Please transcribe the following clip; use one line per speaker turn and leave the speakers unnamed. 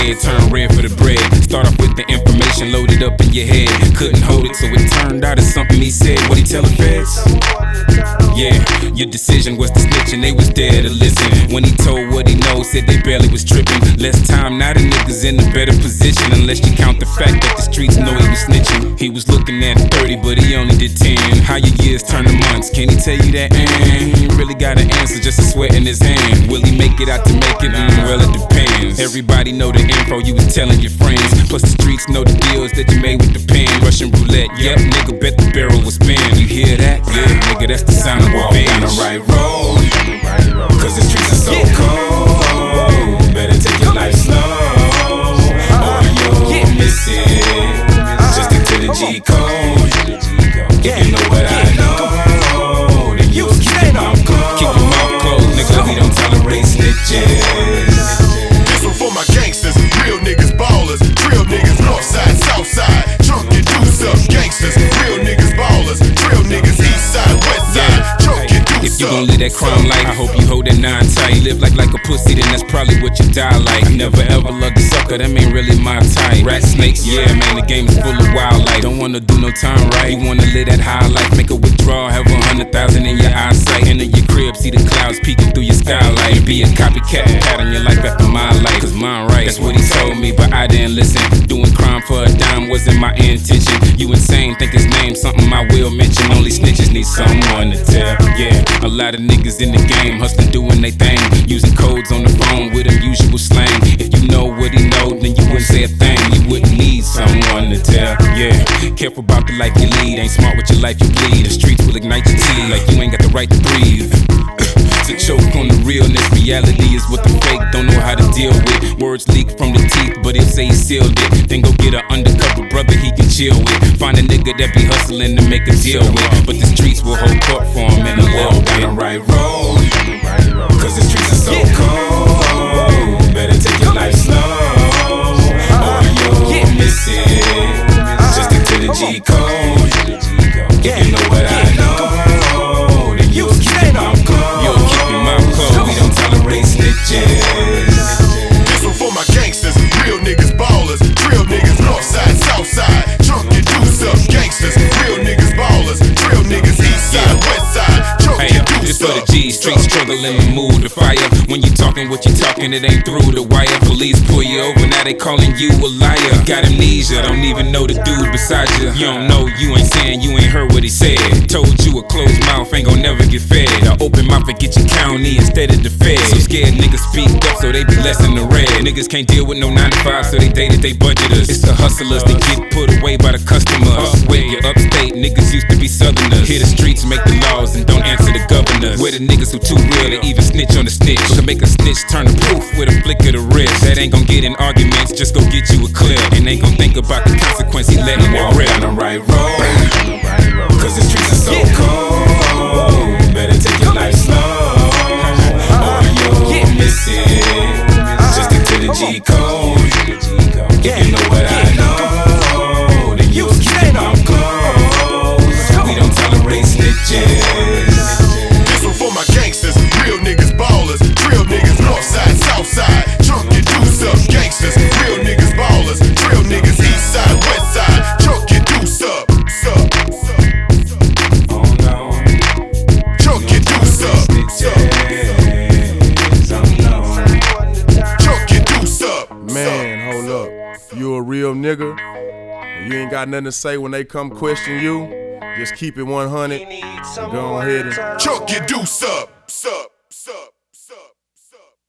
head, turn red for the bread. Start off with the information loaded up in your head. Couldn't hold it, so it turned out as something he said. What he tell the feds? Yeah, your decision was to snitch and they was there to listen. When he told what he knows, said they barely was tripping. Less time, now the niggas in a better position. Unless you count the fact that the streets know he was snitching. He was looking at 30, but he only did 10. How your years turn to months, can he tell you that? He really got an answer, just a sweat in his hand. Will he make it out to make it? Well, it depends. Everybody know the info you was telling your friends. Plus the streets know the deals that you made with the pen. Russian roulette, yep, nigga, bet the barrel was spin. You hear that? Yeah, nigga, that's the sound of revenge.
Walk down the right road, cause the streets are so cold. Better take your life slow, or you'll miss it. Just stick to the G code. If you know what I know, then you'll keep your mouth closed.
Keep your mouth closed, nigga.
We don't tolerate snitches.
This one for my gangsters, real niggas ballers, real niggas north side, south side, chunk your dudes up, gangsters, real niggas ballers, real niggas east side, west side, chunk your dudes up.
If you gon' live that crime life, I hope you hold that 9 tight. Live like a pussy, then that's probably what you die like. Never ever loved a sucker, that ain't really my type. Rat snakes, yeah man, the game is full of wildlife. Don't wanna do no time right, you wanna live that high life. Make a withdrawal, have 100,000 in your eyesight. Enter your crib, see the clouds peeking through your skylight. Be a copycat and pattern your life after my life, cause mine right. That's what he told me, but I didn't listen. Doing crime for a dime wasn't my intention. You insane, think his name something I will mention. Only snitches need someone to tell. Yeah, a lot of niggas in the game hustling, doing they thing, using codes on the phone with unusual slang. If you know what he know, then you wouldn't say a thing. You wouldn't need someone to tell. Yeah, careful about the life you lead. Ain't smart with your life you bleed. The streets will ignite your teeth like you ain't got the right to breathe. To choke on the realness, reality is what the fake don't know how to deal with. Words leak from the teeth, but he'll say he sealed it. Then go get an undercover brother he can chill with. Find a nigga that be hustling to make a deal with. But the streets will hold court for him in a little bit.
Down the right road, cause the streets are so cold. Better take your life slow, or you'll miss it. Just stick to the G code. If you know what I know, then you'll keep your mouth closed.
You'll keep your mouth closed.
We don't tolerate snitches.
This one for my gangsters, real niggas ballers, real niggas north side, south side, chunk your dudes up, gangsters, real niggas ballers, real niggas east side, west side, chunk
Hey,
your
this
dudes
for the
up.
G, street struggling to move the fire. When you talking what you talking, it ain't through the wire. Police pull you over, now they calling you a liar. Got amnesia, don't even know the dude beside you. You don't know, you ain't saying, you ain't heard what he said. Told you a closed mouth ain't gon' never get fed. A open mouth and get your county instead of the fed. So scared niggas speak up, so they be less in the red. Niggas can't deal with no 9 to 5, so they dated they budgeters. It's the hustlers that get put away by the customers. Where you upstate, niggas used to be southerners. Here the streets make the laws and don't answer the governors. Where the niggas who too real to even snitch on the snitch. To make a snitch turn to proof with a flick of the wrist. That ain't gon' get in arguments, just go get you a clip. And ain't gon' think about the consequence, he letting it
Walk
rip.
down the right road, cause the streets are so cold. Better take your life slow, or you'll miss it. Just stick to the G code. If you know what I know, then you'll keep your mouth closed. We don't tolerate snitches.
This one for my gangsters, real niggas ballers, real niggas north side, south side, chunk your dudes up, gangsters, real niggas ballers, real niggas east side, west side, chunk your dudes up,
Oh no,
chunk your dudes up, chunk your dudes up.
Man, hold up. You a real nigga, and you ain't got nothing to say when they come question you. Just keep it 100. Go ahead and
Chunk your deuce up.